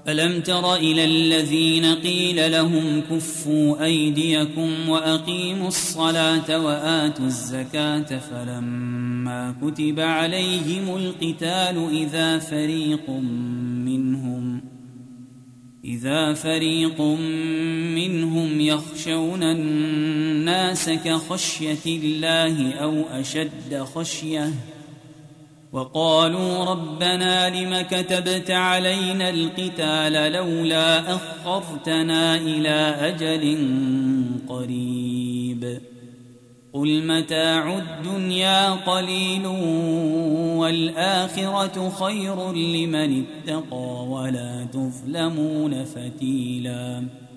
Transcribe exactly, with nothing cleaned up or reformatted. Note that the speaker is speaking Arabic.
ألم تر إلى الذين قيل لهم كفوا أيديكم وأقيموا الصلاة وآتوا الزكاة فلما كتب عليهم القتال إذا فريق منهم إذا فريق منهم يخشون الناس كخشية الله أو أشد خشية وقالوا ربنا لم كتبت علينا القتال لولا أخرتنا إلى أجل قريب قل متاع الدنيا قليل والآخرة خير لمن اتقى ولا تظلمون فتيلا